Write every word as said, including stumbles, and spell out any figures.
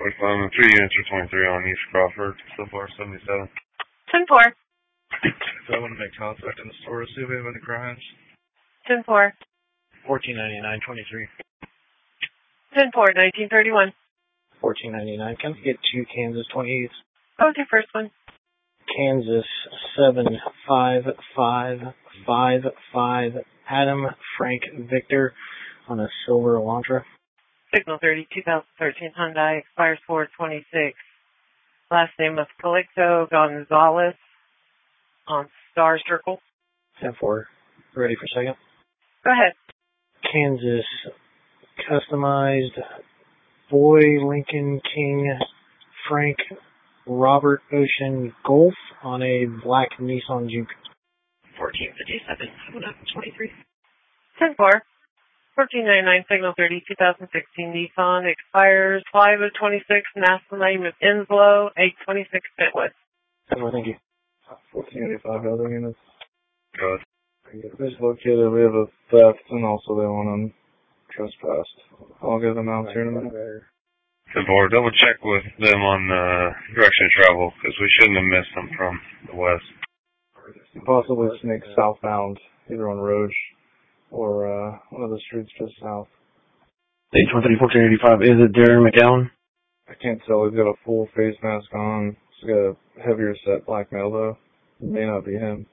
forty-five and three units for twenty-three on East Crawford, so far seventy-seven. ten four. So I want to make contact in the store to see if we have any crimes. ten four. fourteen ninety-nine twenty-three. ten four, nineteen thirty-one. fourteen ninety-nine. Can I get two Kansas twenty-eights? What was your first one? Kansas seven five five five five. Adam Frank Victor on a silver Elantra. Signal thirty, two thousand thirteen Hyundai, expires four twenty-six. Last name of Calixto Gonzalez on Star Circle. ten four. Ready for second? Go ahead. Kansas customized Boy Lincoln King Frank Robert Ocean Golf on a black Nissan Juke. fourteen fifty-seven, twenty-three. ten four. fourteen ninety-nine, signal thirty, two thousand sixteen Nissan, expires five of twenty-six, national name is Enslow, eight twenty-six Fitwood. Thank you. fourteen eighty-five other units. Good. We just located, we have a theft, and also they want them trespassed. I'll get them out here in a minute. ten four, double check with them on the direction of travel, because we shouldn't have missed them from the west. Possibly sneak southbound, either on Roche or uh, one of the streets just south. H one three fourteen eighty-five, is it Darren McGowan? I can't tell, he's got a full face mask on. He's got a heavier set black male though. It may not be him.